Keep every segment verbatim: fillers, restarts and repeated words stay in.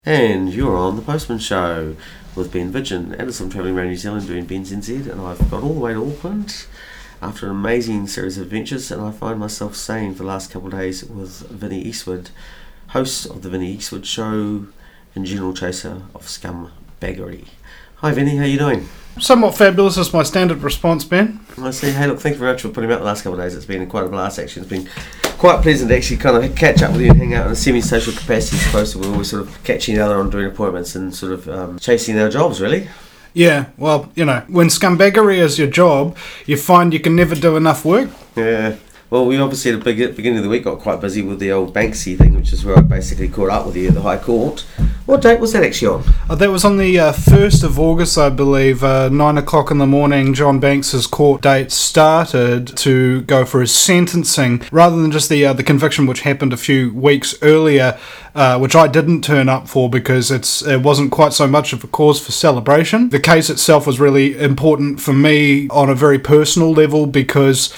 And you're on The Postman Show with Ben Vidgen. And as I'm travelling around New Zealand doing Ben's N Z, and I've got all the way to Auckland after an amazing series of adventures, and I find myself staying for the last couple of days with Vinnie Eastwood, host of the Vinnie Eastwood Show and general chaser of scumbaggery. Hi Vinnie, how you doing? Somewhat fabulous is my standard response, Ben. I see. Hey, look, thank you very much for putting me out the last couple of days. It's been quite a blast, actually. It's been quite pleasant to actually kind of catch up with you and hang out in a semi-social capacity, as opposed to we're always sort of catching each other on doing appointments and sort of um, chasing our jobs, really. Yeah, well, you know, when scumbaggery is your job, you find you can never do enough work. Yeah. Well, we obviously at the beginning of the week got quite busy with the old Banksy thing, which is where I basically caught up with you at the High Court. What date was that actually on? Uh, that was on the uh, first of August, I believe. Uh, nine o'clock in the morning, John Banks's court date started to go for his sentencing, rather than just the uh, the conviction which happened a few weeks earlier, uh, which I didn't turn up for because it's it wasn't quite so much of a cause for celebration. The case itself was really important for me on a very personal level because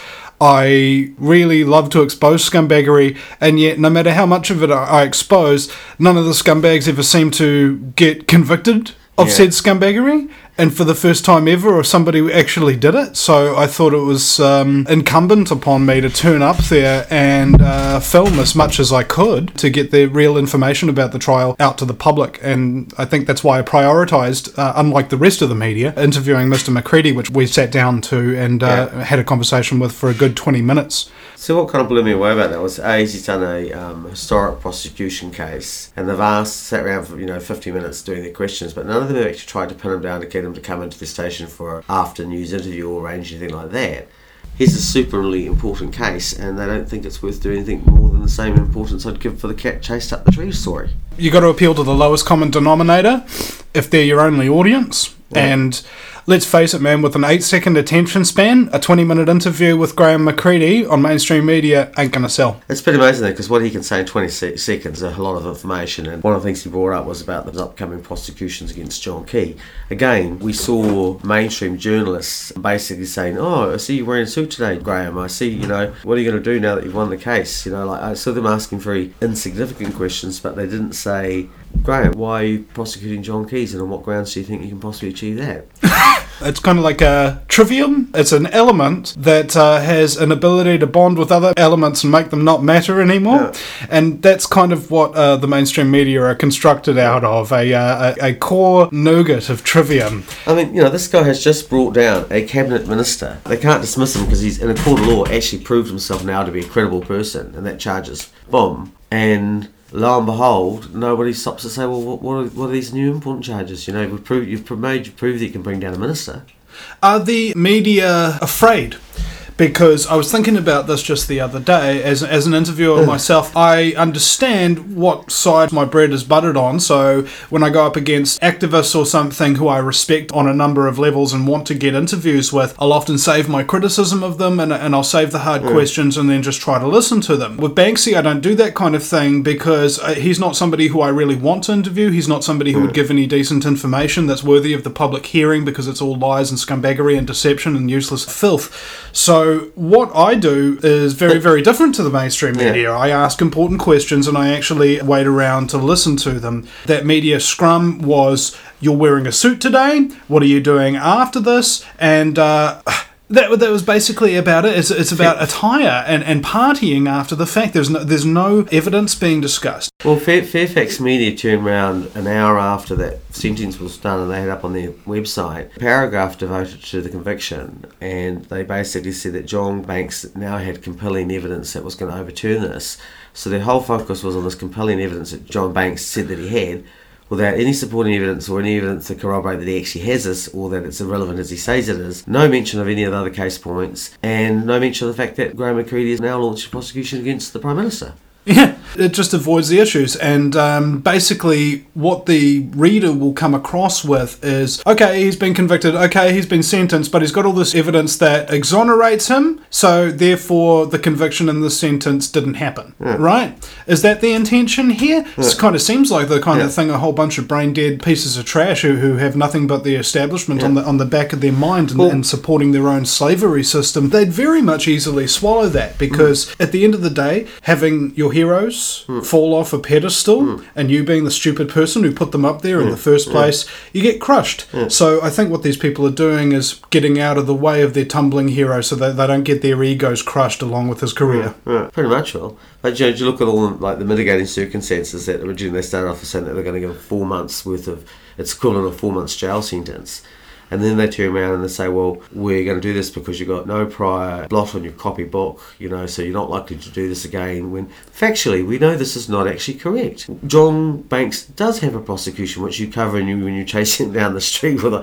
I really love to expose scumbaggery, and yet no matter how much of it I expose, none of the scumbags ever seem to get convicted of yeah. said scumbaggery, and for the first time ever, or somebody actually did it. So I thought it was um, incumbent upon me to turn up there and uh, film as much as I could to get the real information about the trial out to the public. And I think that's why I prioritised, uh, unlike the rest of the media, interviewing Mister McCready, which we sat down to and uh, yeah. had a conversation with for a good twenty minutes. So what kind of blew me away about that was, A, he's done a um, historic prosecution case, and they've asked, sat around for, you know, fifty minutes doing their questions, but none of them have actually tried to pin him down to get him to come into the station for an after news interview or arrange anything like that. Here's a super really important case, and they don't think it's worth doing anything more than the same importance I'd give for the cat chased up the tree story. You got to appeal to the lowest common denominator if they're your only audience, yeah. and let's face it, man, with an eight second attention span, a twenty minute interview with Graham McCready on mainstream media ain't going to sell. It's pretty amazing, though, because what he can say in twenty seconds is a lot of information. And one of the things he brought up was about the upcoming prosecutions against John Key. Again, we saw mainstream journalists basically saying, oh, I see you wearing a suit today, Graham. I see, you know, what are you going to do now that you've won the case? You know, like I saw them asking very insignificant questions, but they didn't say, Graham, why are you prosecuting John Keyes, and on what grounds do you think you can possibly achieve that? It's kind of like a trivium. It's an element that uh, has an ability to bond with other elements and make them not matter anymore. Yeah. And that's kind of what uh, the mainstream media are constructed out of, a, uh, a, a core nougat of trivium. I mean, you know, this guy has just brought down a cabinet minister. They can't dismiss him because he's, in a court of law, actually proved himself now to be a credible person, and that charge is bomb. And lo and behold, nobody stops to say, well, what, what, are, what are these new important charges? You know, you've proved, you've made, you've proved that you can bring down a minister. Are the media afraid? Because I was thinking about this just the other day. As as an interviewer myself, I understand what side my bread is buttered on. So when I go up against activists or something who I respect on a number of levels and want to get interviews with, I'll often save my criticism of them and, and I'll save the hard mm. questions and then just try to listen to them. With Banksy, I don't do that kind of thing because he's not somebody who I really want to interview. He's not somebody who mm. would give any decent information that's worthy of the public hearing because it's all lies and scumbaggery and deception and useless filth. So So what I do is very, very different to the mainstream media. Yeah. I ask important questions and I actually wait around to listen to them. That media scrum was, you're wearing a suit today, what are you doing after this? And uh, that that was basically about it. It's, it's about attire and, and partying after the fact. There's no, there's no evidence being discussed. Well, Fair, Fairfax Media turned around an hour after that sentence was done and they had up on their website a paragraph devoted to the conviction, and they basically said that John Banks now had compelling evidence that was going to overturn this. So their whole focus was on this compelling evidence that John Banks said that he had, without any supporting evidence or any evidence to corroborate that he actually has this or that it's irrelevant as he says it is. No mention of any of the other case points, and no mention of the fact that Graham McCready has now launched a prosecution against the Prime Minister. Yeah, it just avoids the issues. And um, basically what the reader will come across with is, okay, he's been convicted, okay, he's been sentenced, but he's got all this evidence that exonerates him, so therefore the conviction and the sentence didn't happen, yeah. right? Is that the intention here? Yeah. It kind of seems like the kind yeah. of thing a whole bunch of brain-dead pieces of trash who, who have nothing but the establishment yeah. on the on the back of their mind and, well, and supporting their own slavery system, they'd very much easily swallow that because mm. at the end of the day, having your heroes heroes mm. fall off a pedestal, mm. and you being the stupid person who put them up there mm. in the first place, yeah. you get crushed. Yeah. So I think what these people are doing is getting out of the way of their tumbling hero so that they don't get their egos crushed along with his career. Yeah, yeah. Pretty much, well. But you, know, you look at all like the mitigating circumstances that originally they started off with saying that they're going to give four months worth of, it's equivalent of four months jail sentence. And then they turn around and they say, well, we're going to do this because you've got no prior blot on your copybook, you know, so you're not likely to do this again. When factually, we know this is not actually correct. John Banks does have a prosecution, which you cover in you when you're chasing him down the street with a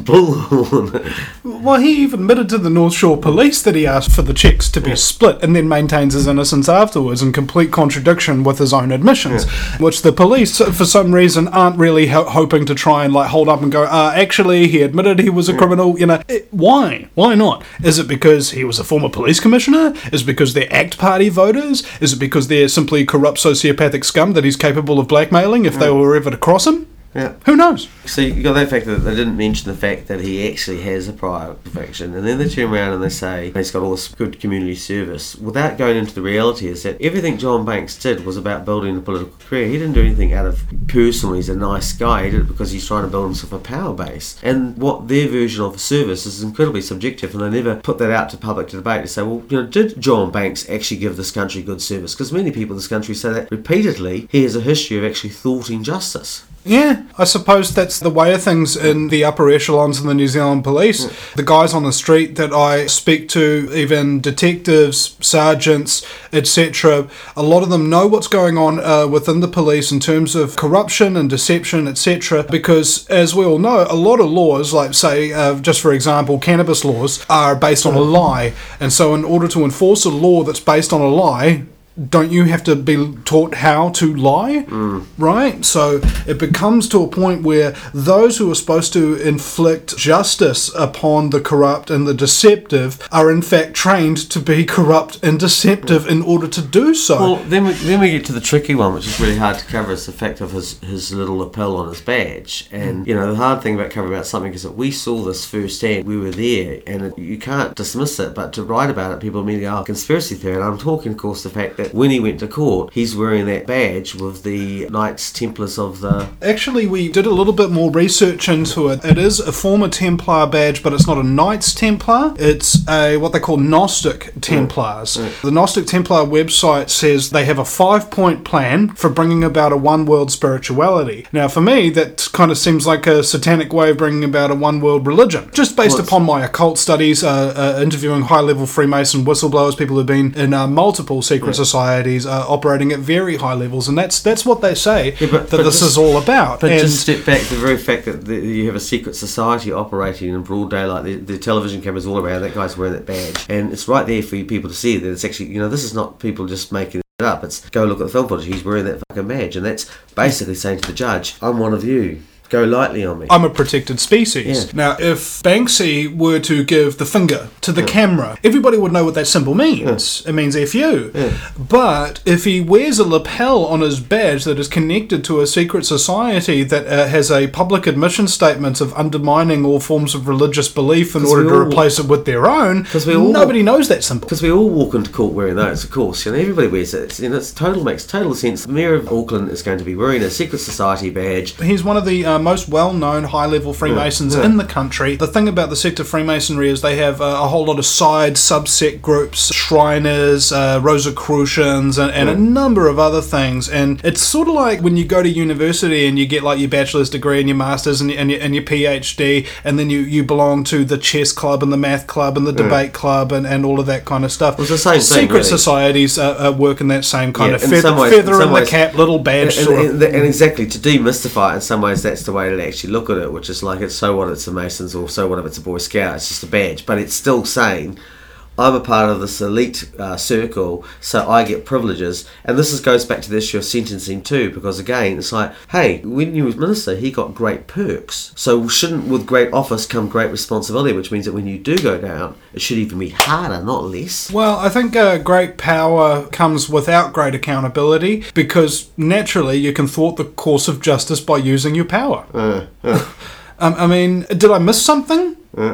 bullhorn. Well, he even admitted to the North Shore Police that he asked for the cheques to be yeah. split and then maintains his innocence afterwards in complete contradiction with his own admissions, yeah. which the police, for some reason, aren't really ho- hoping to try and like hold up and go, uh, actually, he admitted he was a criminal, you know. It, why? Why not? Is it because he was a former police commissioner? Is it because they're ACT Party voters? Is it because they're simply corrupt sociopathic scum that he's capable of blackmailing if yeah. they were ever to cross him? Yeah. Who knows? So you got that fact that they didn't mention the fact that he actually has a prior conviction, and then they turn around and they say he's got all this good community service without going into the reality is that everything John Banks did was about building a political career. He didn't do anything out of personal, he's a nice guy. He did it because he's trying to build himself a power base. And what their version of a service is incredibly subjective, and they never put that out to public debate to say, well, you know, did John Banks actually give this country good service? Because many people in this country say that repeatedly. He has a history of actually thwarting justice. Yeah, I suppose that's the way of things in the upper echelons in the New Zealand police. Yeah. The guys on the street that I speak to, even detectives, sergeants, et cetera, a lot of them know what's going on uh, within the police in terms of corruption and deception, et cetera. Because, as we all know, a lot of laws, like say, uh, just for example, cannabis laws, are based on a lie. And so in order to enforce a law that's based on a lie, don't you have to be taught how to lie? Mm. Right? So it becomes to a point where those who are supposed to inflict justice upon the corrupt and the deceptive are in fact trained to be corrupt and deceptive in order to do so. Well, then we, then we get to the tricky one, which is really hard to cover, is the fact of his, his little lapel on his badge. And, mm. you know, the hard thing about covering about something is that we saw this firsthand. We were there, and it, you can't dismiss it, but to write about it, people immediately are conspiracy theory. And I'm talking, of course, the fact that when he went to court, he's wearing that badge with the Knights Templars of the... Actually, we did a little bit more research into it. It is a former Templar badge, but it's not a Knights Templar. It's a what they call Gnostic Templars. Mm. Mm. The Gnostic Templar website says they have a five-point plan for bringing about a one-world spirituality. Now, for me, that kind of seems like a satanic way of bringing about a one-world religion. Just based well, upon my occult studies, uh, uh, interviewing high-level Freemason whistleblowers, people who've been in uh, multiple secret yeah. societies, Uh, operating at very high levels, and that's that's what they say yeah, but, that but this just, is all about. But and just step back to the very fact that the, you have a secret society operating in broad daylight. The, the television cameras all around. That guy's wearing that badge, and it's right there for you people to see that it's actually, you know, this is not people just making it up. It's go look at the film footage. He's wearing that fucking badge, and that's basically saying to the judge, "I'm one of you. Go lightly on me. I'm a protected species." Yeah. Now, if Banksy were to give the finger to the yeah. camera, everybody would know what that symbol means. Yeah. It means F you. Yeah. But if he wears a lapel on his badge that is connected to a secret society that uh, has a public admission statement of undermining all forms of religious belief in order to replace walk, it with their own, we all nobody walk, knows that symbol. Because we all walk into court wearing those, of course. You know, everybody wears it. It's, you know, it's total makes total sense. The Mayor of Auckland is going to be wearing a secret society badge. He's one of the um, most well-known high-level Freemasons yeah, yeah. in the country. The thing about the sect of Freemasonry is they have uh, a whole lot of side subsect groups, Shriners, uh, Rosicrucians, and, and yeah. a number of other things. And it's sort of like when you go to university and you get like your bachelor's degree and your master's and, and, your, and your PhD, and then you, you belong to the chess club and the math club and the yeah. debate club and, and all of that kind of stuff. Well, it's the same Secret thing, really. societies uh, uh, work in that same kind yeah, of feather, ways, feather in, in ways, the cap, little badge and, sort and, of. And exactly, to demystify it, in some ways that's the way to actually look at it, which is like, it's so what it's a Masons, or so what if it's a Boy Scout, it's just a badge, but it's still saying I'm a part of this elite uh, circle, so I get privileges. And this is, goes back to the issue of sentencing too, because again, it's like, hey, when he was minister, he got great perks. So shouldn't with great office come great responsibility, which means that when you do go down, it should even be harder, not less. Well, I think uh, great power comes without great accountability, because naturally you can thwart the course of justice by using your power. Uh, uh. um, I mean, did I miss something? Uh.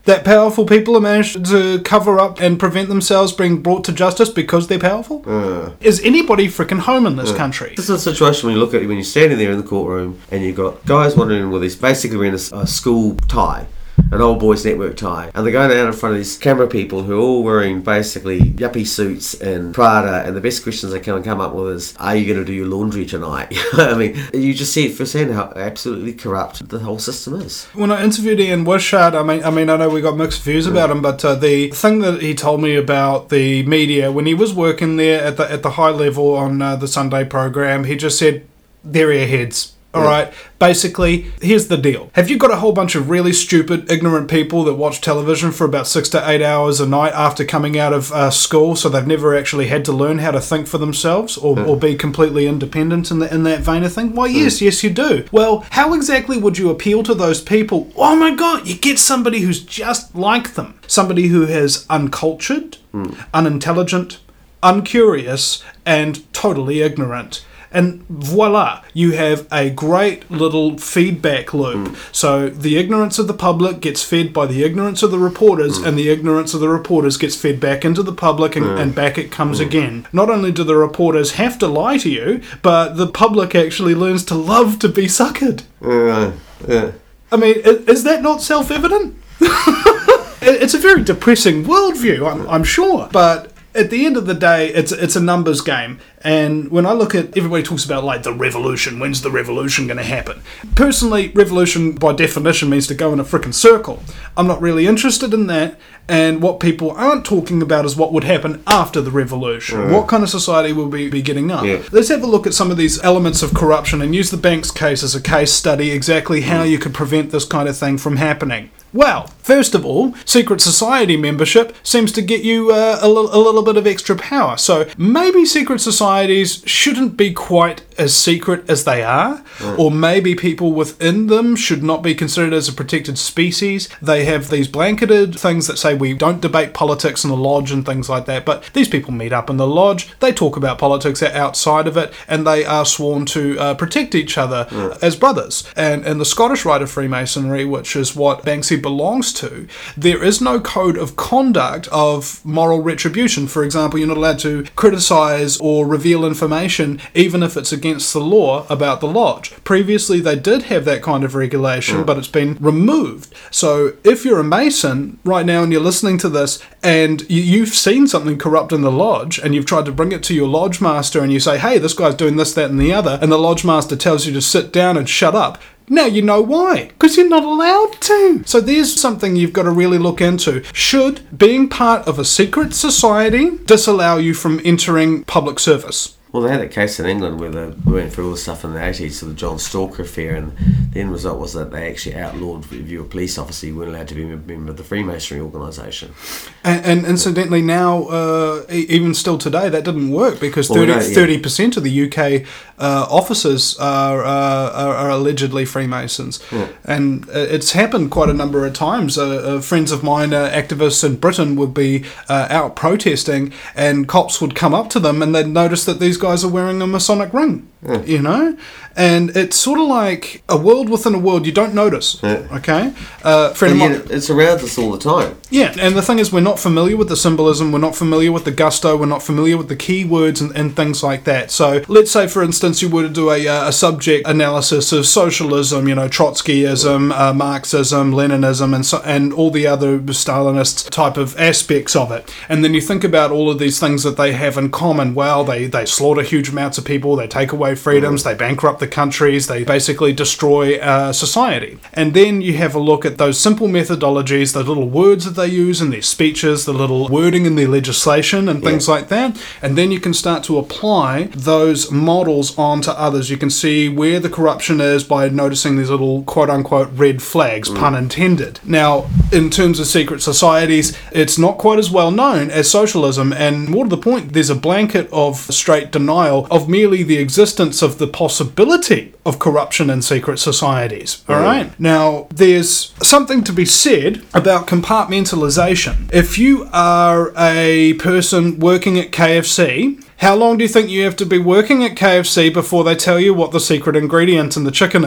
that powerful people are managed to cover up and prevent themselves being brought to justice because they're powerful? Uh, Is anybody freaking home in this uh, country? This is a situation when you look at when you're standing there in the courtroom and you've got guys wandering in with this basically wearing a, a school tie, an old boys network tie, and they're going down in front of these camera people who are all wearing basically yuppie suits and Prada, and the best questions they can come up with is, are you going to do your laundry tonight? I mean, you just see it firsthand how absolutely corrupt the whole system is. When I interviewed Ian Wishart, I mean, I mean, I know we got mixed views about him, but uh, the thing that he told me about the media when he was working there at the at the high level on uh, the Sunday program, he just said, "They're airheads." All Yeah. right. Basically, here's the deal. Have you got a whole bunch of really stupid, ignorant people that watch television for about six to eight hours a night after coming out of uh, school, so they've never actually had to learn how to think for themselves or, or be completely independent in, the, in that vein of thing? Why, yes, yes, you do. Well, how exactly would you appeal to those people? Oh my God, you get somebody who's just like them. Somebody who is uncultured, unintelligent, uncurious, and totally ignorant. And voila, you have a great little feedback loop. Mm. So the ignorance of the public gets fed by the ignorance of the reporters, mm. and the ignorance of the reporters gets fed back into the public, and, mm. and back it comes mm. again. Not only do the reporters have to lie to you, but the public actually learns to love to be suckered. Uh, yeah. I mean, is that not self-evident? It's a very depressing worldview, I'm, I'm sure. But at the end of the day, it's it's a numbers game. And when I look at, everybody talks about like the revolution, when's the revolution going to happen? Personally, revolution by definition means to go in a frickin' circle. I'm not really interested in that. And what people aren't talking about is what would happen after the revolution. Mm. What kind of society will we be getting up? Yeah. Let's have a look at some of these elements of corruption and use the bank's case as a case study, exactly how you could prevent this kind of thing from happening. Well, first of all, secret society membership seems to get you uh, a, l- a little bit of extra power. So maybe secret societies shouldn't be quite as secret as they are, mm. or maybe people within them should not be considered as a protected species. They have these blanketed things that say we don't debate politics in the lodge and things like that, but these people meet up in the lodge, they talk about politics outside of it, and they are sworn to uh, protect each other mm. as brothers. And in the Scottish Rite of Freemasonry, which is what Banksy belongs to, there is no code of conduct of moral retribution. For example, you're not allowed to criticise or reveal information even if it's against the law about the lodge. Previously they did have that kind of regulation, mm. but it's been removed. So if you're a Mason right now and you're listening to this and you, you've seen something corrupt in the lodge and you've tried to bring it to your lodge master and you say, hey, this guy's doing this, that and the other, and the lodge master tells you to sit down and shut up, now you know why, because you're not allowed to. So there's something you've got to really look into. Should being part of a secret society disallow you from entering public service? Well, they had a case in England where they went through all the stuff in the eighties, so the John Stalker affair, and the end result was that they actually outlawed if you were a police officer, you weren't allowed to be a member of the Freemasonry organisation. And, and incidentally now, uh, even still today, that didn't work because well, thirty, we yeah. thirty percent of the U K uh, officers are, uh, are are allegedly Freemasons. Yeah. And it's happened quite a number of times. Uh, uh, friends of mine, uh, activists in Britain, would be uh, out protesting and cops would come up to them and they'd notice that these guys are wearing a Masonic ring, yeah. you know? And it's sort of like a world within a world you don't notice, yeah. okay? Uh, friend of mine, it's around us all the time. Yeah, and the thing is we're not familiar with the symbolism, we're not familiar with the gusto, we're not familiar with the keywords and, and things like that. So let's say, for instance, you were to do a, a subject analysis of socialism, you know, Trotskyism, uh, Marxism, Leninism, and so, and all the other Stalinist type of aspects of it. And then you think about all of these things that they have in common. Well, they, they slaughter huge amounts of people, they take away freedoms, mm. they bankrupt the countries, they basically destroy uh, society. And then you have a look at those simple methodologies, the little words that they use in their speeches, the little wording in their legislation and things yeah. like that, and then you can start to apply those models onto others. You can see where the corruption is by noticing these little quote-unquote red flags, mm. pun intended. Now, in terms of secret societies, it's not quite as well known as socialism, and more to the point, there's a blanket of straight denial of merely the existence of the possibility of corruption in secret societies. All right? Now, there's something to be said about compartmentalization. If you are a person working at K F C, how long do you think you have to be working at K F C before they tell you what the secret ingredient in the chicken is?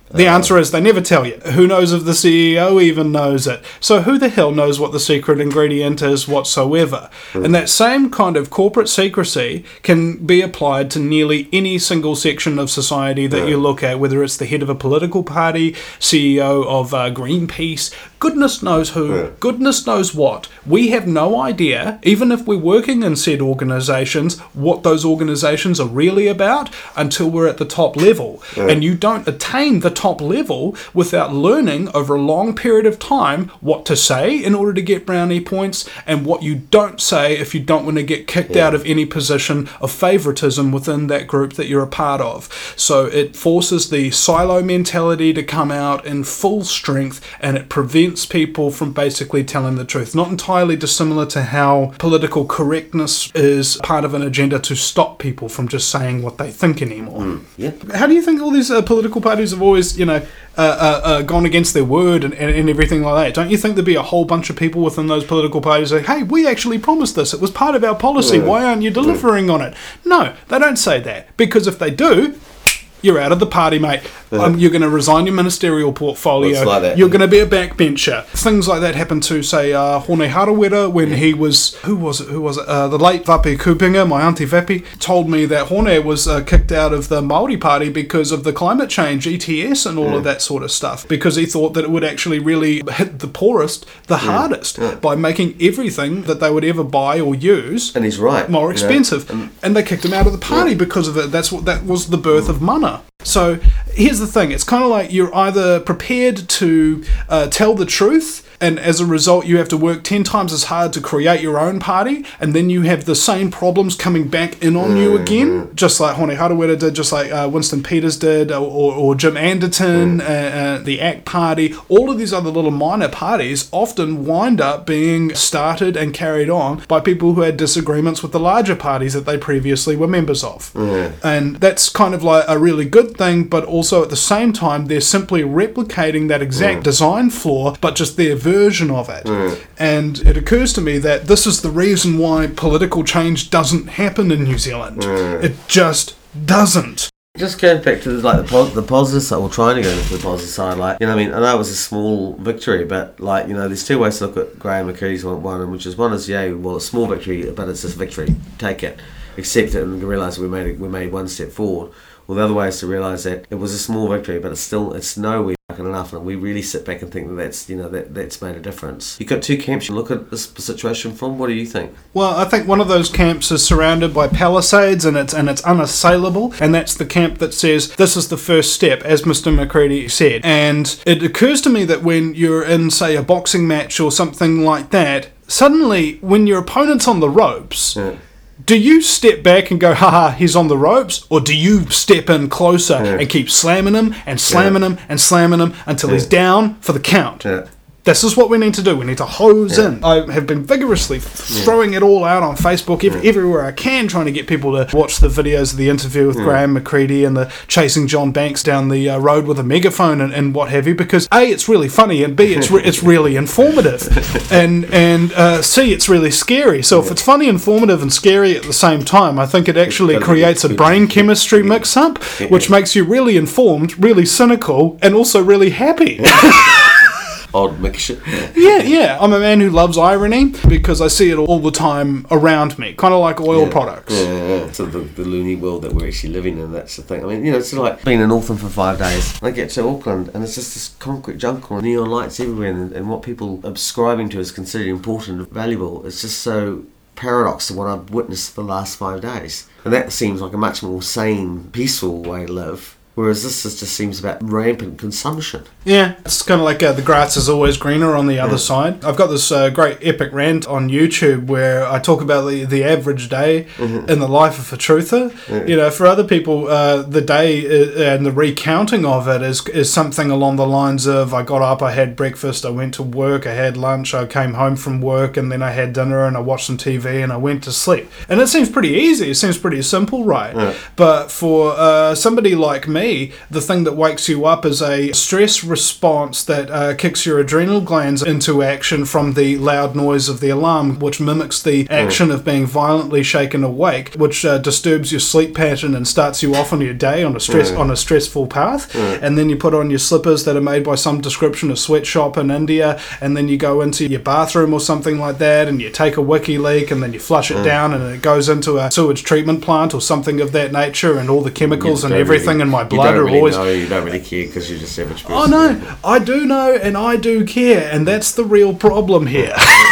The Uh, answer is they never tell you. Who knows if the C E O even knows it? So who the hell knows what the secret ingredient is whatsoever? Mm. And that same kind of corporate secrecy can be applied to nearly any single section of society that Yeah. you look at, whether it's the head of a political party, C E O of uh, Greenpeace, goodness knows who, Yeah. goodness knows what. We have no idea, even if we're working in said organisations, what those organisations are really about until we're at the top level. Yeah. And you don't attain the top level without learning over a long period of time what to say in order to get brownie points and what you don't say if you don't want to get kicked Yeah. out of any position of favoritism within that group that you're a part of. So it forces the silo mentality to come out in full strength, and it prevents people from basically telling the truth. Not entirely dissimilar to how political correctness is part of an agenda to stop people from just saying what they think anymore. Mm, yeah. How do you think all these uh, political parties have always, you know, uh, uh, uh, gone against their word and, and, and everything like that? Don't you think there'd be a whole bunch of people within those political parties like, hey, we actually promised this. It was part of our policy. Yeah. Why aren't you delivering on it? No, they don't say that. Because if they do, you're out of the party, mate. Um, you're going to resign your ministerial portfolio. It's like that. You're going to be a backbencher. Things like that happened to, say, uh, Hone Harawira when he was... Who was it? Who was it? Uh, the late Vapi Kupinga, my auntie Vapi, told me that Hone was uh, kicked out of the Māori Party because of the climate change, E T S and all Yeah. of that sort of stuff. Because he thought that it would actually really hit the poorest the hardest Yeah. by making everything that they would ever buy or use And he's right. more you know. expensive, And- and they kicked him out of the party because of it. That's what that was the birth of mana. So here's the thing: it's kind of like you're either prepared to uh, tell the truth, and as a result, you have to work ten times as hard to create your own party, and then you have the same problems coming back in on you again, just like Hone Harawira did, just like uh, Winston Peters did, or, or, or Jim Anderton, uh, uh, the A C T Party. All of these other little minor parties often wind up being started and carried on by people who had disagreements with the larger parties that they previously were members of. Yeah. And that's kind of like a really good thing, but also at the same time, they're simply replicating that exact design flaw, but just their version of it. And it occurs to me that this is the reason why political change doesn't happen in New Zealand. It just doesn't. Just going back to like the, pos- the positive side, or trying to go to the positive side, like, you know, I mean, I know it was a small victory, but like, you know, there's two ways to look at Graham McCready's one, one which is one is, yeah, well, it's a small victory, but it's just victory. Take it, accept it, and realise we made it, we made one step forward. Well, the other way is to realise that it was a small victory, but it's still, it's nowhere fucking enough, and we really sit back and think that that's, you know, that that's made a difference. You've got two camps you look at this situation from. What do you think? Well, I think one of those camps is surrounded by palisades and it's and it's unassailable, and that's the camp that says this is the first step, as Mister McCready said. And it occurs to me that when you're in, say, a boxing match or something like that, suddenly when your opponent's on the ropes, Yeah. do you step back and go, haha, he's on the ropes? Or do you step in closer Yeah. and keep slamming him and slamming him and slamming him until he's Yeah. down for the count? Yeah. This is what we need to do. We need to hose Yeah. in. I have been vigorously throwing it all out on Facebook, ev- Yeah. everywhere I can, trying to get people to watch the videos of the interview with Graham McCready and the chasing John Banks down the uh, road with a megaphone and, and what have you. Because A, it's really funny, and B, it's re- it's really informative, and and uh, C, it's really scary. So if it's funny, informative, and scary at the same time, I think it actually It's creates a good. brain chemistry mix-up, which makes you really informed, really cynical, and also really happy. Odd mixture. Yeah, yeah. I'm a man who loves irony because I see it all the time around me, kind of like oil Yeah. products. Yeah, yeah, yeah. So the, the loony world that we're actually living in, that's the thing. I mean, you know, it's like being in Auckland for five days. I get to Auckland and it's just this concrete jungle, neon lights everywhere, and, and what people are ascribing to is considered important and valuable. It's just so paradox to what I've witnessed for the last five days. And that seems like a much more sane, peaceful way to live. Whereas this is, just seems about rampant consumption. Yeah, it's kind of like uh, the grass is always greener on the other Yeah. side. I've got this uh, great epic rant on YouTube where I talk about the, the average day Mhm. in the life of a truther. Yeah. You know, for other people, uh, the day uh, and the recounting of it is is something along the lines of I got up, I had breakfast, I went to work, I had lunch, I came home from work, and then I had dinner and I watched some T V and I went to sleep. And it seems pretty easy. It seems pretty simple, right? Yeah. But for uh, somebody like me, me, the thing that wakes you up is a stress response that uh, kicks your adrenal glands into action from the loud noise of the alarm, which mimics the action mm. of being violently shaken awake, which uh, disturbs your sleep pattern and starts you off on your day on a stress mm. on a stressful path. Mm. And then you put on your slippers that are made by some description of sweatshop in India, and then you go into your bathroom or something like that, and you take a wiki leak, and then you flush it mm. down, and it goes into a sewage treatment plant or something of that nature, and all the chemicals and everything really, in my blood are really always... Know, you don't really care because you're just average person. Oh no, I do know, and I do care, and that's the real problem here.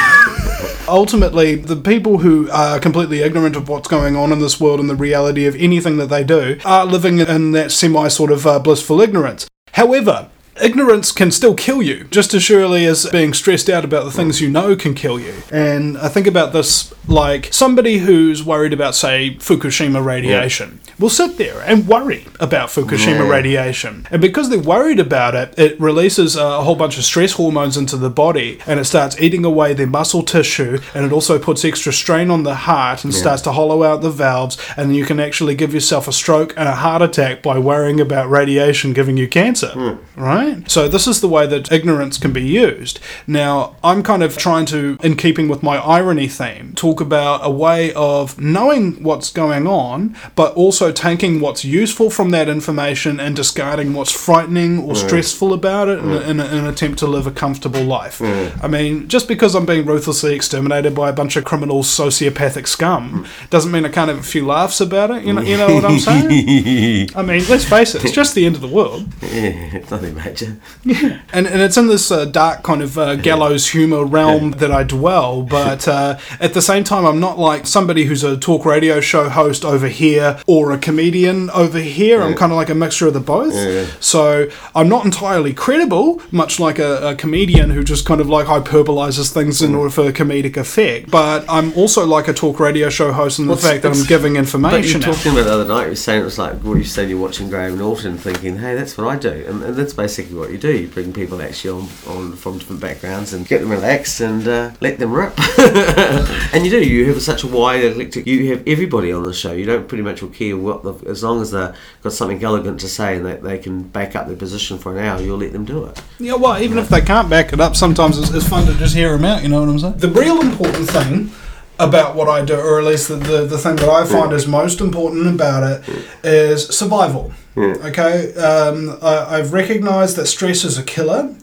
Ultimately, the people who are completely ignorant of what's going on in this world and the reality of anything that they do are living in that semi sort of uh, blissful ignorance. However, ignorance can still kill you, just as surely as being stressed out about the things you know can kill you. And I think about this like somebody who's worried about, say, Fukushima radiation yeah. will sit there and worry about Fukushima yeah. radiation. And because they're worried about it, it releases a whole bunch of stress hormones into the body, and it starts eating away their muscle tissue, and it also puts extra strain on the heart and yeah. starts to hollow out the valves, and then you can actually give yourself a stroke and a heart attack by worrying about radiation giving you cancer. Mm. Right? So this is the way that ignorance can be used. Now, I'm kind of trying to, in keeping with my irony theme, talk about a way of knowing what's going on, but also taking what's useful from that information and discarding what's frightening or mm. stressful about it mm. in, in, in an attempt to live a comfortable life. Mm. I mean, just because I'm being ruthlessly exterminated by a bunch of criminal sociopathic scum mm. doesn't mean I can't have a few laughs about it. You know, you know what I'm saying? I mean, let's face it, it's just the end of the world. Yeah, it's nothing major. Yeah, and and it's in this uh, dark kind of uh, gallows humour realm that I dwell, but uh, at the same time I'm not like somebody who's a talk radio show host over here or a comedian over here. Yeah. I'm kind of like a mixture of the both. Yeah. So I'm not entirely credible, much like a, a comedian who just kind of like hyperbolizes things in order for a comedic effect, but I'm also like a talk radio show host in the What's, fact that I'm giving information But you were talking out. about the other night, you were saying it was like, well, you said you're watching Graham Norton thinking, hey, that's what I do, and, and that's basically what you do. You bring people actually on, on from different backgrounds and get them relaxed and uh, let them rip. And you do. You have such a wide eclectic. You have everybody on the show. You don't pretty much care what the, as long as they've got something elegant to say and they, they can back up their position for an hour, you'll let them do it. Yeah, well, even yeah. if they can't back it up, sometimes it's, it's fun to just hear them out. You know what I'm saying? The real important thing about what I do, or at least the, the, the thing that I find yeah. is most important about it, yeah. is survival. Yeah. Okay, um, I, I've recognised that stress is a killer,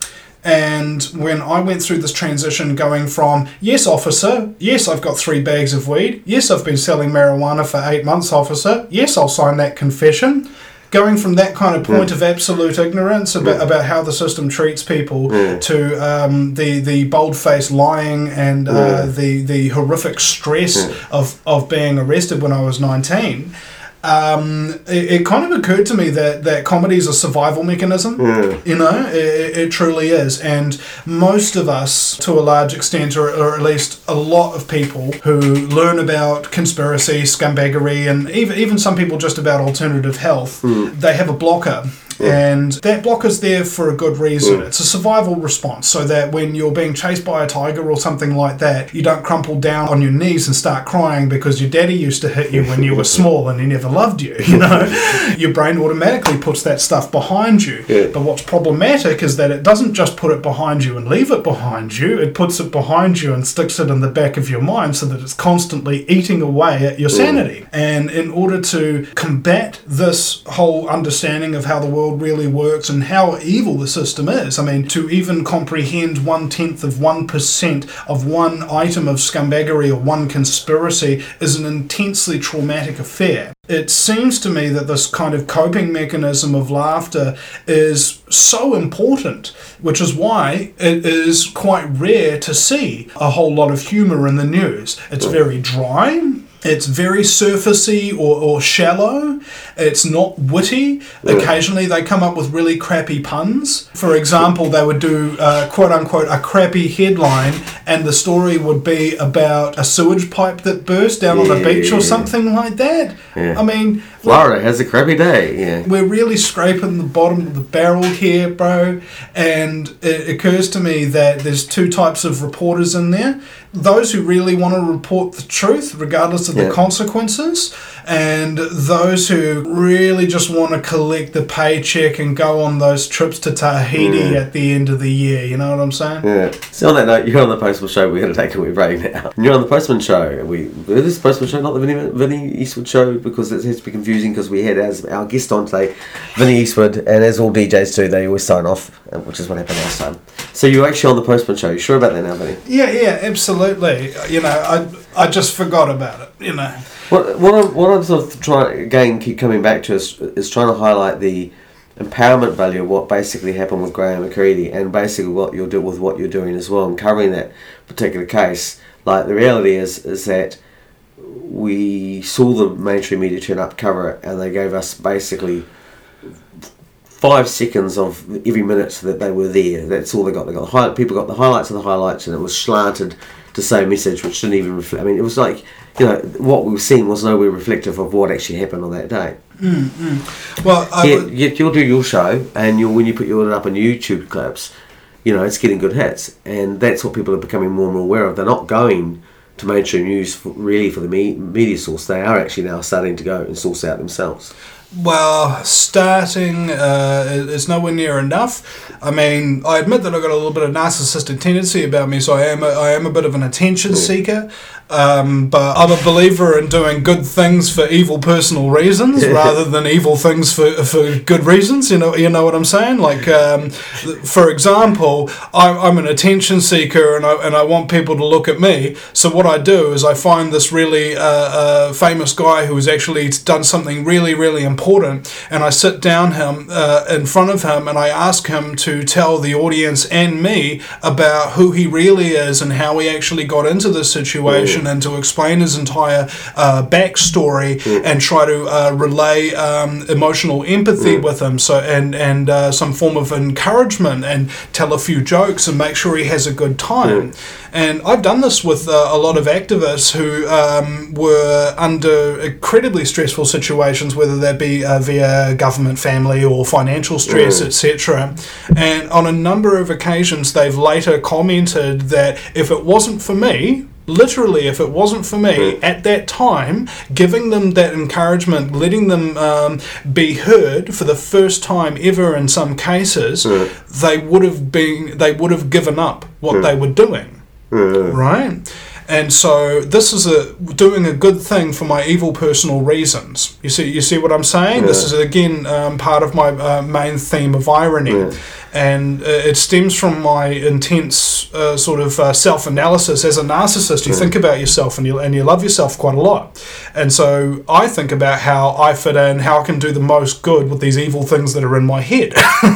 and when I went through this transition going from, yes, officer, yes, I've got three bags of weed, yes, I've been selling marijuana for eight months, officer, yes, I'll sign that confession, going from that kind of point yeah. of absolute ignorance about, yeah. about how the system treats people yeah. to um, the, the bold-faced lying and uh, yeah. the, the horrific stress yeah. of, of being arrested when I was nineteen, Um, it, it kind of occurred to me that, that comedy is a survival mechanism. Yeah. You know, it, it truly is. And most of us, to a large extent, or, or at least a lot of people who learn about conspiracy, scumbaggery, and even, even some people just about alternative health, mm. they have a blocker. Yeah. And that blocker's there for a good reason. Yeah. It's a survival response, so that when you're being chased by a tiger or something like that, you don't crumple down on your knees and start crying because your daddy used to hit you when you were small and he never loved you, you know? Your brain automatically puts that stuff behind you. Yeah. But what's problematic is that it doesn't just put it behind you and leave it behind you, it puts it behind you and sticks it in the back of your mind so that it's constantly eating away at your sanity. Yeah. And in order to combat this whole understanding of how the world really works and how evil the system is. I mean, to even comprehend one-tenth of one percent of one item of scumbaggery or one conspiracy is an intensely traumatic affair. It seems to me that this kind of coping mechanism of laughter is so important, which is why it is quite rare to see a whole lot of humour in the news. It's very dry. It's very surfacey or, or shallow. It's not witty. Yeah. Occasionally they come up with really crappy puns. For example, they would do uh, quote unquote a crappy headline and the story would be about a sewage pipe that burst down yeah, on the beach or something like that. Yeah. I mean, Florida has a crappy day. Yeah. We're really scraping the bottom of the barrel here, bro. And it occurs to me that there's two types of reporters in there. Those who really want to report the truth, regardless to Yeah. the consequences, and those who really just want to collect the paycheck and go on those trips to Tahiti Mm. at the end of the year. You know what I'm saying? Yeah. So on that note, you're on the Postman Show. We're going to take a wee break now. And you're on the Postman Show. We this is the Postman Show, not the Vinny, Vinny Eastwood Show, because it has to be confusing. Because we had as our guest on today, Vinny Eastwood, and as all D Js do, they always sign off, which is what happened last time. So you're actually on the Postman Show. You sure about that now, Vinny? Yeah, yeah, absolutely. You know, I I just forgot about it. You know. What what I'm, what I'm sort of trying again keep coming back to is is trying to highlight the empowerment value of what basically happened with Graham McCready, and basically what you'll do with what you're doing as well, and covering that particular case. Like the reality is is that we saw the mainstream media turn up, cover it, and they gave us basically five seconds of every minute that they were there. That's all they got. They got the high, people got the highlights of the highlights, and it was slanted to say a message which didn't even reflect. I mean, it was like, you know, what we were seeing was nowhere reflective of what actually happened on that day. Mm, mm. Well, I Yet, would, yet you'll do your show, and you'll when you put your up on YouTube clips, you know, it's getting good hits, and that's what people are becoming more and more aware of. They're not going to mainstream news for, really for the me- media source. They are actually now starting to go and source out themselves. well, starting uh, is nowhere near enough. I mean, I admit that I've got a little bit of narcissistic tendency about me, so I am a, I am a bit of an attention seeker. Um, but I'm a believer in doing good things for evil personal reasons rather than evil things for for good reasons. You know, you know what I'm saying? Like, um, for example, I'm, I'm an attention seeker, and I and I want people to look at me. So what I do is I find this really uh, uh, famous guy who has actually done something really, really important, and I sit down him uh, in front of him, and I ask him to tell the audience and me about who he really is and how he actually got into this situation. And to explain his entire uh, backstory mm. and try to uh, relay um, emotional empathy mm. with him, so and and uh, some form of encouragement, and tell a few jokes and make sure he has a good time. Mm. And I've done this with uh, a lot of activists who um, were under incredibly stressful situations, whether that be uh, via government, family, or financial stress, mm. et cetera. And on a number of occasions, they've later commented that if it wasn't for me, literally, if it wasn't for me at that time, giving them that encouragement, letting them um, be heard for the first time ever in some cases, mm. they would have been, they would have given up what mm. they were doing, mm. right? And so this is a doing a good thing for my evil personal reasons. You see, you see what I'm saying? Yeah. This is again um, part of my uh, main theme of irony. Yeah. And uh, it stems from my intense uh, sort of uh, self-analysis. As a narcissist, you mm. think about yourself and you and you love yourself quite a lot. And so I think about how I fit in, how I can do the most good with these evil things that are in my head,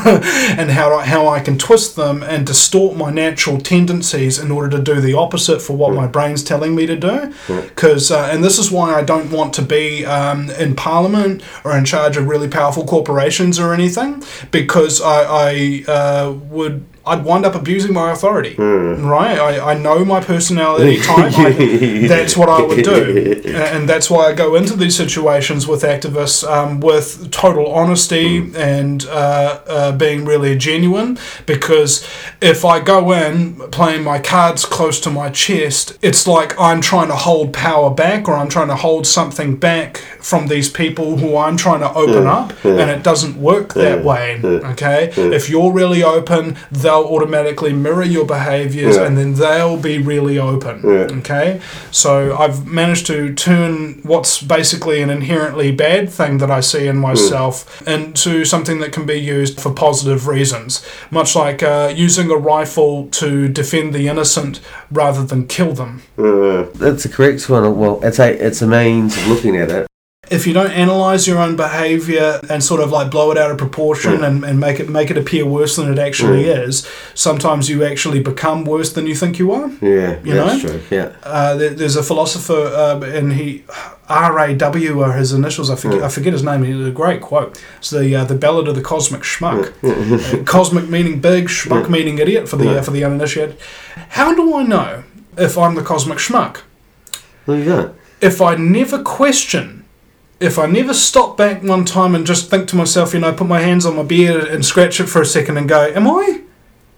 and how I, how I can twist them and distort my natural tendencies in order to do the opposite for what mm. my brain's telling me to do. Because mm. uh, and this is why I don't want to be um, in Parliament or in charge of really powerful corporations or anything, because I. I Uh, would I'd wind up abusing my authority, mm. right? I, I know my personality type. I, that's what I would do, and that's why I go into these situations with activists um, with total honesty mm. and uh, uh, being really genuine. Because if I go in playing my cards close to my chest, it's like I'm trying to hold power back, or I'm trying to hold something back from these people who I'm trying to open mm. up, mm. and it doesn't work that mm. way. Okay, mm. if you're really open, they'll automatically mirror your behaviors, yeah. and then they'll be really open. Yeah. Okay, so I've managed to turn what's basically an inherently bad thing that I see in myself mm. into something that can be used for positive reasons, much like uh, using a rifle to defend the innocent rather than kill them. Uh, that's a correct one. Well, it's a it's a means of looking at it. If you don't analyse your own behaviour and sort of like blow it out of proportion mm. and, and make it make it appear worse than it actually mm. is, sometimes you actually become worse than you think you are. Yeah, you that's know? true. Yeah. Uh, there, there's a philosopher, uh, and he R A W are his initials. I forget. Mm. I forget his name. It's a great quote. It's the uh, the Ballad of the Cosmic Schmuck. Mm. uh, cosmic meaning big, schmuck mm. meaning idiot for the mm. uh, for the uninitiated. How do I know if I'm the cosmic schmuck? Well, you don't. If I never question. If I never stop back one time and just think to myself, you know, put my hands on my beard and scratch it for a second and go, am I?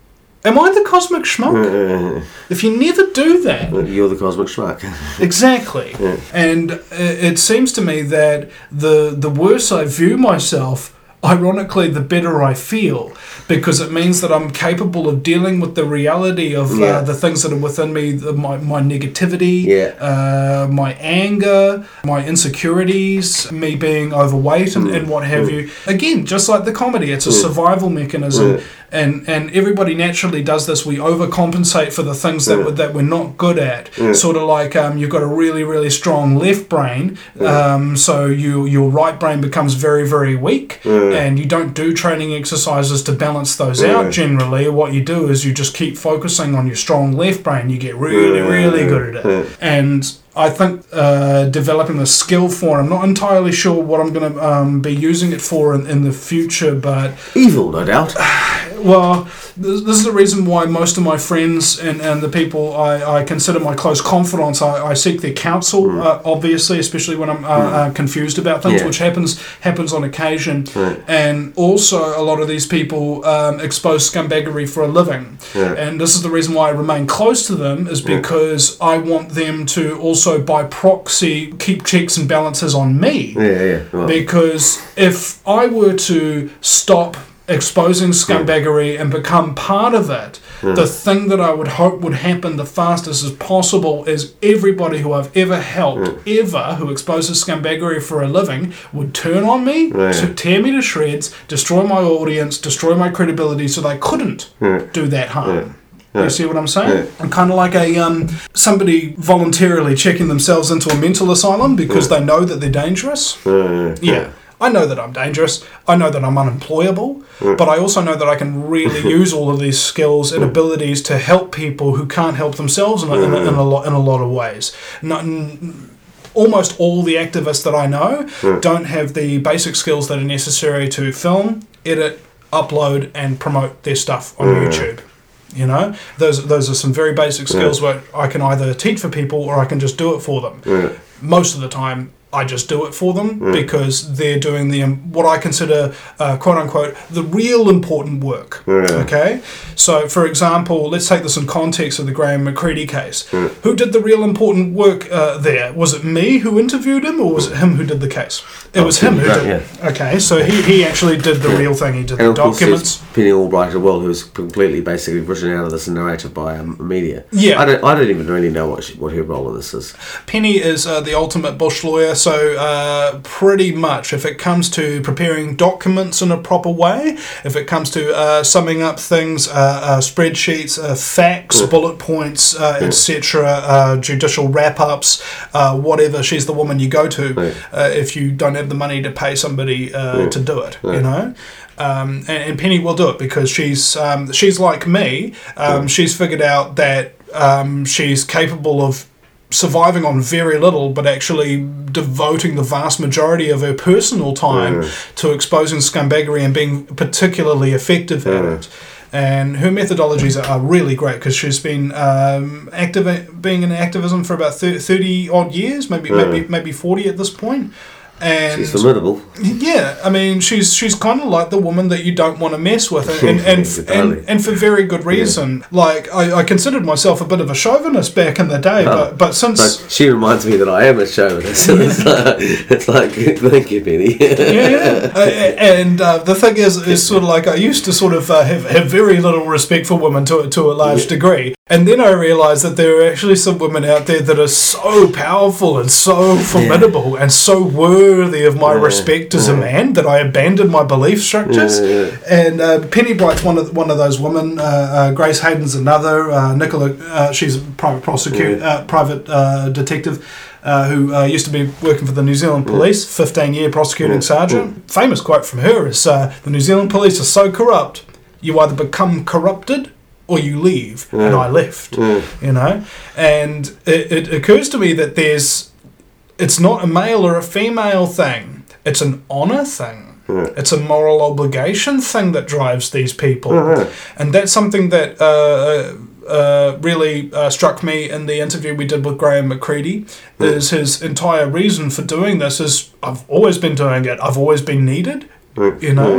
Am I the cosmic schmuck? If you never do that... You're the cosmic schmuck. Exactly. Yeah. And it seems to me that the the worse I view myself, ironically, the better I feel, because it means that I'm capable of dealing with the reality of Yeah. uh, the things that are within me, the, my, my negativity, Yeah. uh, my anger, my insecurities, me being overweight and, and what have you. Again, just like the comedy, it's a survival mechanism. And and everybody naturally does this. We overcompensate for the things that we're, that we're not good at. Sort of like um, you've got a really, really strong left brain, um, so you your right brain becomes very, very weak, and you don't do training exercises to balance those out generally. What you do is you just keep focusing on your strong left brain. You get really, really good at it. And I think uh, developing the skill for it, I'm not entirely sure what I'm going to um, be using it for in, in the future, but... Evil, no doubt. Well, this, this is the reason why most of my friends and, and the people I, I consider my close confidants, I, I seek their counsel, mm. uh, obviously, especially when I'm uh, mm. uh, confused about things, yeah. which happens happens on occasion. Right. And also, a lot of these people um, expose scumbaggery for a living. Yeah. And this is the reason why I remain close to them, is because yeah. I want them to also, by proxy, keep checks and balances on me. Yeah, yeah. Well. Because if I were to stop exposing scumbaggery yeah. and become part of it, yeah. the thing that I would hope would happen the fastest as possible is everybody who I've ever helped, yeah. ever, who exposes scumbaggery for a living, would turn on me, yeah. to tear me to shreds, destroy my audience, destroy my credibility, so they couldn't yeah. do that harm. Yeah. Yeah. You see what I'm saying? Yeah. I'm kind of like a um, somebody voluntarily checking themselves into a mental asylum because yeah. they know that they're dangerous. Yeah. yeah. yeah. I know that I'm dangerous. I know that I'm unemployable. Yeah. But I also know that I can really use all of these skills and abilities to help people who can't help themselves in a, in a, in a, lot, in a lot of ways. Not, n- almost all the activists that I know yeah. don't have the basic skills that are necessary to film, edit, upload, and promote their stuff on yeah. YouTube. You know, those those are some very basic skills yeah. where I can either teach for people or I can just do it for them. Yeah. Most of the time, I just do it for them yeah. because they're doing the um, what I consider, uh, quote unquote, the real important work. Yeah. Okay, so for example, let's take this in context of the Graham McCready case. Yeah. Who did the real important work uh, there? Was it me who interviewed him, or was it him who did the case? It oh, was him who did. Yeah. Okay, so he, he actually did the yeah. real thing. He did and the documents. Penny Albright as well, who was completely basically written out of this narrative by um, media. Yeah, I don't. I don't even really know what she, what her role in this is. Penny is uh, the ultimate bush lawyer, so. Uh, Uh, pretty much, if it comes to preparing documents in a proper way, if it comes to uh, summing up things, uh, uh, spreadsheets, uh, facts, yeah. bullet points, uh, yeah. et cetera, uh, judicial wrap-ups, uh, whatever, she's the woman you go to yeah. uh, if you don't have the money to pay somebody uh, yeah. to do it, yeah. you know? Um, and, and Penny will do it because she's um, she's like me. Um, yeah. She's figured out that um, she's capable of surviving on very little, but actually devoting the vast majority of her personal time yeah. to exposing scumbaggery and being particularly effective yeah. at it. And her methodologies are really great because she's been um, active, being in activism for about thirty odd years, maybe yeah. maybe maybe forty at this point. And she's formidable. Yeah, I mean, she's she's kind of like the woman that you don't want to mess with, and and and, and, and for very good reason. Yeah. Like I, I considered myself a bit of a chauvinist back in the day, oh, but but since but she reminds me that I am a chauvinist. it's, like, it's like thank you, Penny. yeah, yeah. Uh, and uh, the thing is, is sort of like I used to sort of uh, have have very little respect for women to to a large yeah. degree. And then I realised that there are actually some women out there that are so powerful and so formidable yeah. and so worthy of my yeah. respect as yeah. a man that I abandoned my belief structures. Yeah, yeah. And uh, Penny Bright's one of one of those women. Uh, uh, Grace Hayden's another. Uh, Nicola, uh, she's a private prosecutor, yeah. uh, private uh, detective. Uh, who uh, used to be working for the New Zealand Police, fifteen-year prosecuting yeah. sergeant. Yeah. Famous quote from her is, uh, the New Zealand Police are so corrupt, you either become corrupted or you leave, yeah. and I left, yeah. you know? And it, it occurs to me that there's, it's not a male or a female thing, it's an honour thing. Yeah. It's a moral obligation thing that drives these people. Yeah. And that's something that uh, uh, really uh, struck me in the interview we did with Graham McCready, yeah. is his entire reason for doing this is, I've always been doing it, I've always been needed, yeah. you know? Yeah.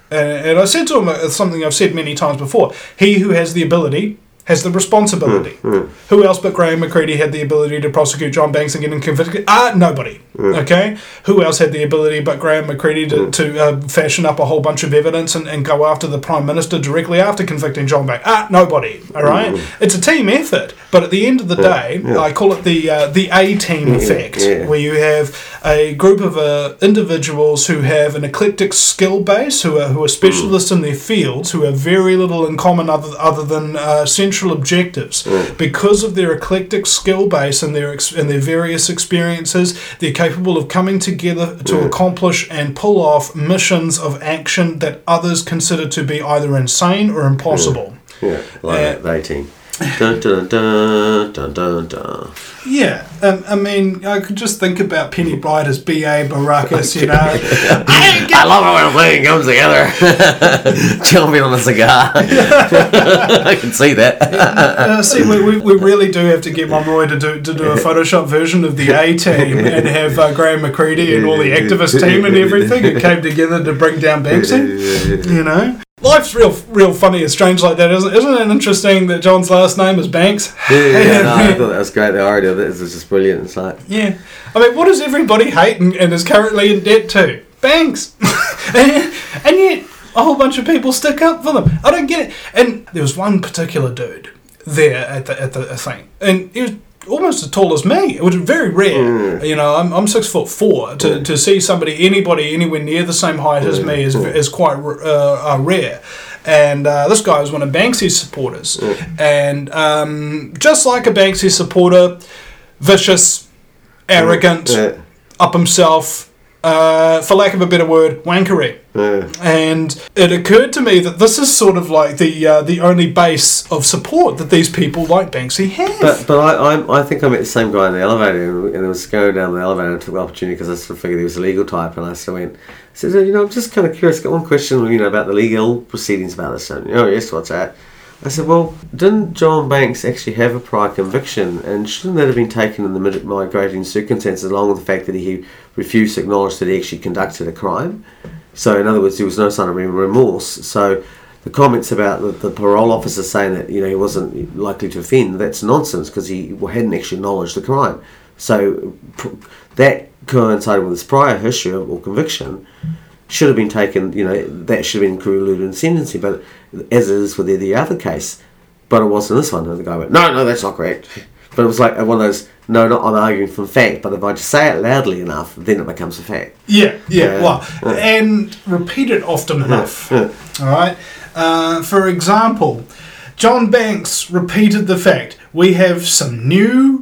And, and I said to him uh, something I've said many times before. He who has the ability has the responsibility. Mm, mm. Who else but Graham McCready had the ability to prosecute John Banks and get him convicted? Ah, nobody. Mm. Okay? Who else had the ability but Graham McCready to, Mm. to uh, fashion up a whole bunch of evidence and, and go after the Prime Minister directly after convicting John Banks? Ah, nobody. All right? Mm. It's a team effort. But at the end of the Yeah, day, yeah. I call it the uh, the A-team Yeah, effect, yeah. where you have a group of uh, individuals who have an eclectic skill base, who are who are specialists in their fields, who have very little in common other other than uh, central objectives. Mm. Because of their eclectic skill base and their ex- and their various experiences, they're capable of coming together to Mm. accomplish and pull off missions of action that others consider to be either insane or impossible. Yeah, like Uh, that, the eighteen. Dun, dun, dun, dun, dun, dun. Yeah, um, I mean, I could just think about Penny Bright as B A Baracus, you know. I love it when everything comes together. Chomping on a cigar. I can see that. Uh, see, we, we, we really do have to get Mum Roy to do to do a Photoshop version of the A team and have uh, Graham McCready and all the activist team and everything who came together to bring down Banksy. You know, life's real real funny and strange like that, isn't isn't it interesting that John's last name is Banks? Yeah, yeah, yeah, no, I thought that was great. The irony of it is just brilliant. It's like, Yeah, I mean, what does everybody hate and, and is currently in debt to? Banks, and, and yet a whole bunch of people stick up for them. I don't get it. And there was one particular dude there at the at the thing, and he was almost as tall as me. It was very rare. Mm. You know, I'm I'm six foot four. To, Mm. to see somebody anybody anywhere near the same height as Mm. me is Mm. is quite uh, uh, rare. And uh, this guy was one of Banksy's supporters, Mm. and um, just like a Banksy supporter, vicious, arrogant, yeah, up himself, uh, for lack of a better word, wankery. yeah. And it occurred to me that this is sort of like the uh, the only base of support that these people like Banksy have. But but I I'm, I think I met the same guy in the elevator, and, and I was going down the elevator and took the opportunity because I sort of figured he was a legal type, and I sort of went, I said, you know, I'm just kind of curious. Got one question, you know, about the legal proceedings about this. And, oh yes, what's that? I said, well, didn't John Banks actually have a prior conviction, and shouldn't that have been taken in the mid- migrating circumstances, along with the fact that he refused to acknowledge that he actually conducted a crime? So, in other words, there was no sign of remorse. So, the comments about the, the parole officer saying that, you know, he wasn't likely to offend, that's nonsense, because he hadn't actually acknowledged the crime. So, pr- that coincided with his prior history or conviction. Should have been taken, you know, that should have been included in sentencing, but as it is with the other case, but it wasn't this one. And the guy went, no, no, that's not correct. But it was like one of those, no, not I'm arguing from fact, but if I just say it loudly enough, then it becomes a fact. Yeah, yeah, Yeah. well, Yeah. and repeat it often enough. Yeah. All right. Uh, for example, John Banks repeated the fact: we have some new,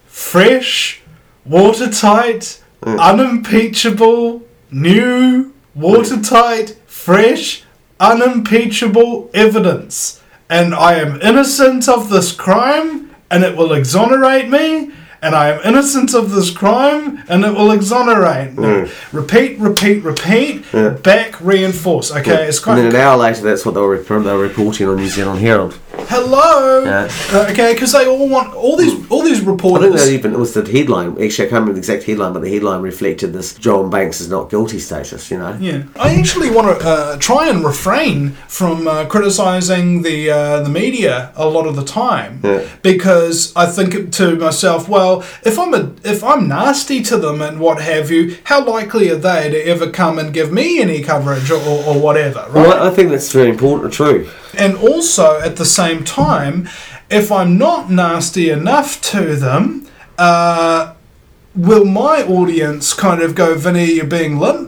fresh, watertight, Yeah. unimpeachable, new, watertight, fresh, unimpeachable evidence, and I am innocent of this crime, and it will exonerate me. And I am innocent of this crime, and it will exonerate me. Mm. Repeat, repeat, repeat. Yeah. Back, reinforce. Okay, it's And quite. then an hour later, that's what they were, rep- they were reporting on New Zealand Herald. Hello. Yeah. Uh, okay, because they all want all these all these I think reporters. that even it was the headline. Actually, I can't remember the exact headline, but the headline reflected this John Banks is not guilty status. You know. Yeah, I actually want to uh, try and refrain from uh, criticizing the uh, the media a lot of the time, Yeah. because I think to myself, well, if I'm a if I'm nasty to them and what have you, how likely are they to ever come and give me any coverage or, or whatever, right? Well, I I think that's very important and true. And also, at the same time, if I'm not nasty enough to them, uh, will my audience kind of go, Vinny, you're being limp?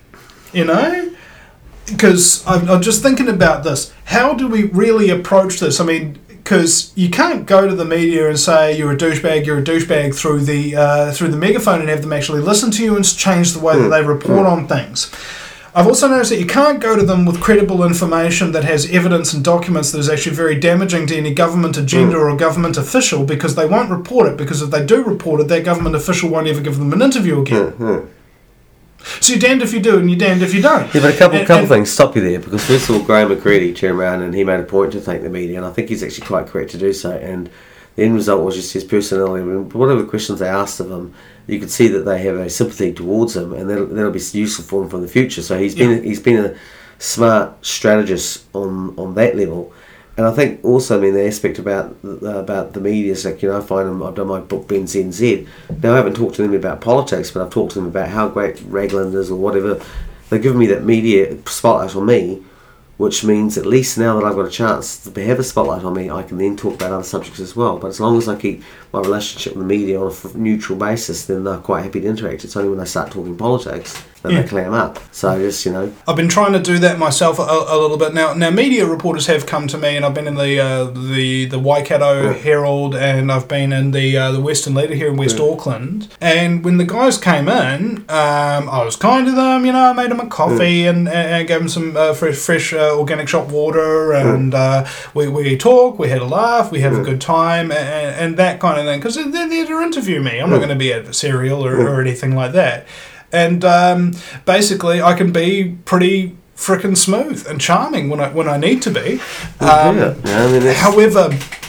You know? Because I'm, I'm just thinking about this. How do we really approach this? I mean, because you can't go to the media and say you're a douchebag, you're a douchebag through the uh, through the megaphone and have them actually listen to you and change the way that they report on things. I've also noticed that you can't go to them with credible information that has evidence and documents that is actually very damaging to any government agenda or government official, because they won't report it, because if they do report it, that government official won't ever give them an interview again. Yeah. So you're damned if you do and you're damned if you don't. Yeah, but a couple, And- couple and- things stop you there, because first of all, Graham McCready turned around and he made a point to thank the media, and I think he's actually quite correct to do so. And the end result was just his personality. Whatever the questions they asked of him, you could see that they have a sympathy towards him, and that'll, that'll be useful for him for the future. So he's been Yeah. he's been a, smart strategists on, on that level. And I think also, I mean, the aspect about uh, about the media is like, you know, I find them, I've done my book, Ben Z N Z. Now, I haven't talked to them about politics, but I've talked to them about how great Raglan is or whatever. They've given me that media spotlight on me, which means at least now that I've got a chance to have a spotlight on me, I can then talk about other subjects as well. But as long as I keep my relationship with the media on a neutral basis, then they're quite happy to interact. It's only when they start talking politics that yeah. they clam up. So just, you know. I've been trying to do that myself a, a little bit. Now, now media reporters have come to me, and I've been in the uh, the, the Waikato yeah. Herald, and I've been in the uh, the Western Leader here in West yeah. Auckland. And when the guys came in, um, I was kind to them, you know, I made them a coffee yeah. and, and gave them some uh, fresh, fresh uh, organic shop water, and yeah. uh, we, we talked, we had a laugh, we have yeah. a good time, and, and that kind of thing. Because they're there to interview me. I'm yeah. not going to be adversarial or, yeah. or anything like that. And um, basically, I can be pretty frickin' smooth and charming when I when I need to be. Um, yeah. Yeah, I mean, however,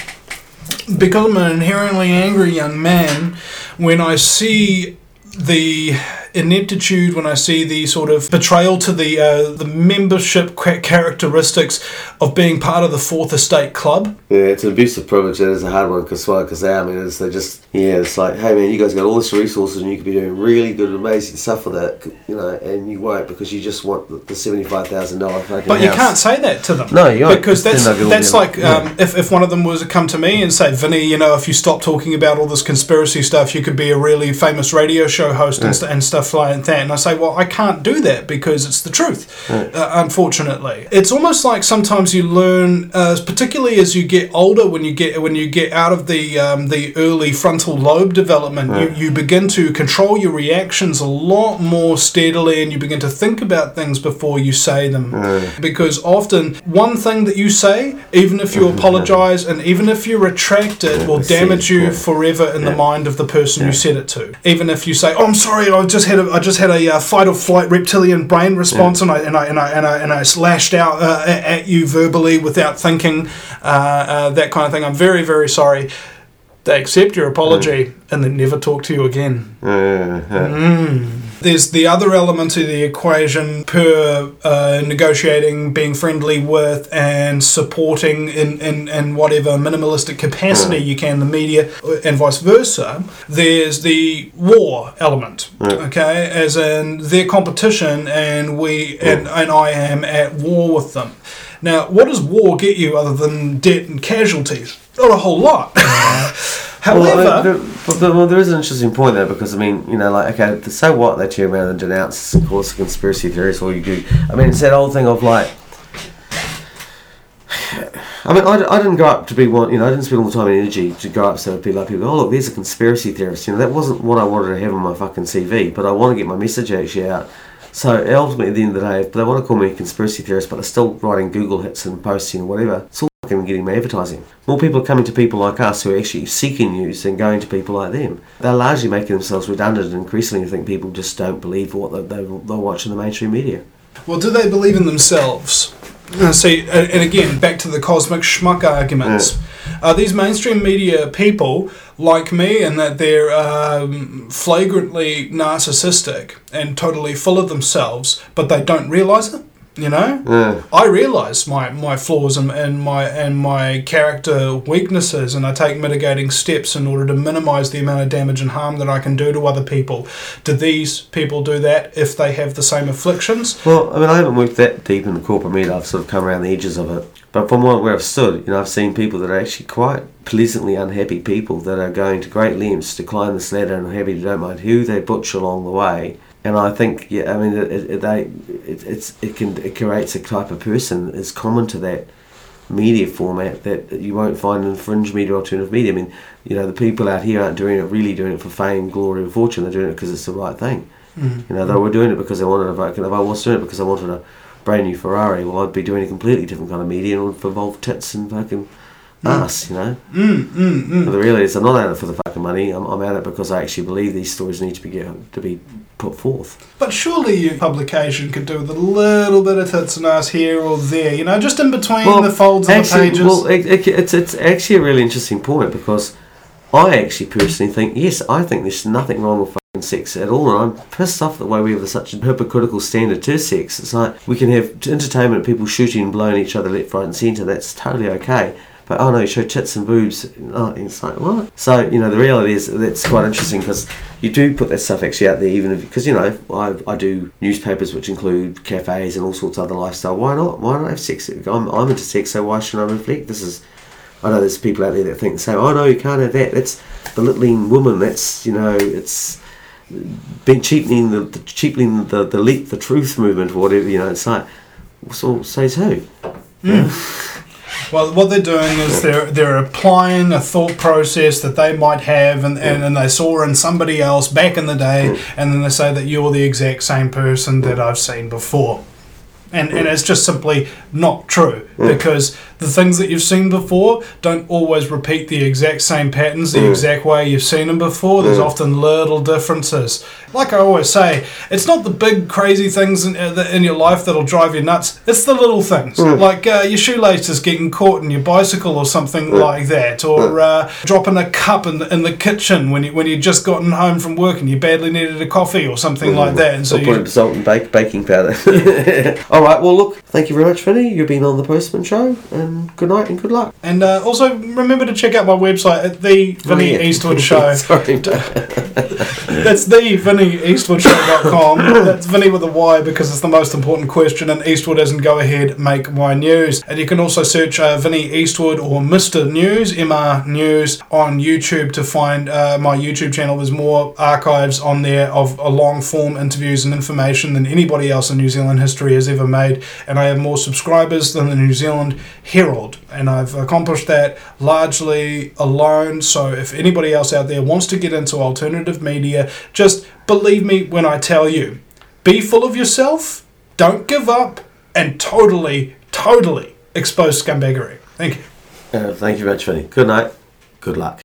because I'm an inherently angry young man, when I see the ineptitude, when I see the sort of betrayal to the uh, the membership characteristics of being part of the Fourth Estate Club. Yeah, it's an abuse of privilege. That is a hard one because well, because they, I mean, it's, they just yeah, it's like, hey man, you guys got all this resources and you could be doing really good, amazing stuff with it, you know, and you won't because you just want the seventy-five thousand dollar fucking But house. You can't say that to them. No, you because that's that's like yeah. um, if if one of them was to come to me and say, Vinny, you know, if you stop talking about all this conspiracy stuff, you could be a really famous radio show host yeah. and, st- and stuff like that. And I say, well, I can't do that because it's the truth. Yeah. Uh, unfortunately, it's almost like sometimes you learn, uh, particularly as you get older, when you get when you get out of the um, the early frontal lobe development, yeah. you, you begin to control your reactions a lot more steadily, and you begin to think about things before you say them. Yeah. Because often one thing that you say, even if you apologise and even if you retract it, yeah, will damage you yeah. forever in yeah. the mind of the person yeah. you said it to. Even if you say, "Oh, I'm sorry, I just had a, I just had a uh, fight or flight reptilian brain response, yeah. and I and I and I and I, and I lashed out uh, at you verbally without thinking," uh, uh, that kind of thing. I'm very, very sorry. They accept your apology mm. and then never talk to you again. Mm. Mm. There's the other element to the equation per uh, negotiating, being friendly with, and supporting in, in, in whatever minimalistic capacity mm. you can the media, and vice versa. There's the war element, mm. okay, as in their competition, and we mm. and, and I am at war with them. Now, what does war get you other than debt and casualties? Not a whole lot. However, well, I mean, there, but, but, well, there is an interesting point there because I mean, you know, like okay, so what they turn around and denounce, of course, conspiracy theories. All you do, I mean, it's that old thing of like, I mean, I, I didn't go up to be one, you know, I didn't spend all the time and energy to go up so be like people. Oh, look, there's a conspiracy theorist. You know, that wasn't what I wanted to have on my fucking C V, but I want to get my message actually out. So ultimately, at the end of the day, if they want to call me a conspiracy theorist, but they're still writing Google hits and posting and whatever, it's all fucking getting my advertising. More people are coming to people like us who are actually seeking news than going to people like them. They're largely making themselves redundant, and increasingly I think people just don't believe what they, they, they watch in the mainstream media. Well, do they believe in themselves? Uh, see, and again, back to the cosmic schmuck arguments. Yeah. Are these mainstream media people like me in that they're um, flagrantly narcissistic and totally full of themselves, but they don't realise it? You know, yeah. I realise my, my flaws and, and my and my character weaknesses, and I take mitigating steps in order to minimise the amount of damage and harm that I can do to other people. Do these people do that if they have the same afflictions? Well, I mean, I haven't worked that deep in the corporate media. I've sort of come around the edges of it. But from where I've stood, you know, I've seen people that are actually quite pleasantly unhappy people that are going to great lengths to climb this ladder and are happy to don't mind who they butcher along the way. And I think, yeah, I mean, it, it, they, it, it's, it can, it creates a type of person that is common to that media format that you won't find in fringe media, alternative media. I mean, you know, the people out here aren't doing it, really doing it for fame, glory, and fortune. They're doing it because it's the right thing. Mm-hmm. You know, they were doing it because they wanted a vote. And if I was doing it because I wanted a brand new Ferrari, well, I'd be doing a completely different kind of media and it would involve tits and fucking ass, you know. Mm, mm, mm. But the reality is, I'm not at it for the fucking money. I'm, I'm at it because I actually believe these stories need to be get, to be put forth. But surely your publication could do with a little bit of tits and ass here or there, you know, just in between well, the folds actually, of the pages. Well, it, it, it's it's actually a really interesting point because I actually personally think, yes, I think there's nothing wrong with sex at all, and I'm pissed off the way we have such a hypocritical standard to sex. It's like we can have entertainment, people shooting and blowing each other left, right and centre, that's totally okay. But oh no, you show tits and boobs. Oh, it's like, what? So, you know, the reality is that's quite interesting, because you do put that stuff actually out there, even if, because, you know, I, I do newspapers which include cafes and all sorts of other lifestyle. Why not? Why not have sex? I'm, I'm into sex, so why shouldn't I reflect? This is, I know there's people out there that think and say, oh no, you can't have that. That's belittling women. That's, you know, it's been cheapening the, the cheapening the the, the the truth movement or whatever. You know, it's like, so says who? Mm. Yeah. Well, what they're doing is they're they're applying a thought process that they might have, and, and, and they saw in somebody else back in the day, and then they say that you're the exact same person that I've seen before. And and it's just simply not true, because the things that you've seen before don't always repeat the exact same patterns, the exact way you've seen them before. There's often little differences. Like I always say, it's not the big crazy things in, in your life that'll drive you nuts. It's the little things, mm. like uh, your shoelaces getting caught in your bicycle or something mm. like that, or uh, dropping a cup in the, in the kitchen when you when you just gotten home from work and you badly needed a coffee or something mm. like that. And so or putting salt and bake, baking powder. All right. Well, look. Thank you very much, Vinny. You've been on the Postman Show, and good night and good luck. And uh, also remember to check out my website at the Vinny oh, yeah. Eastwood Show. Sorry. That's the Vinny Eastwood Show dot com. That's Vinny with a Y, because it's the most important question, and Eastwood as in go ahead, make my news. And you can also search uh, Vinny Eastwood or Mister News, M R News, on YouTube to find uh, my YouTube channel. There's more archives on there of uh, long form interviews and information than anybody else in New Zealand history has ever made. And I have more subscribers than the New Zealand Herald, and I've accomplished that largely alone. So if anybody else out there wants to get into alternative media, just believe me when I tell you, be full of yourself, don't give up, and totally, totally expose scumbaggery. Thank you. Uh, thank you very much, Vinny. Good night. Good luck.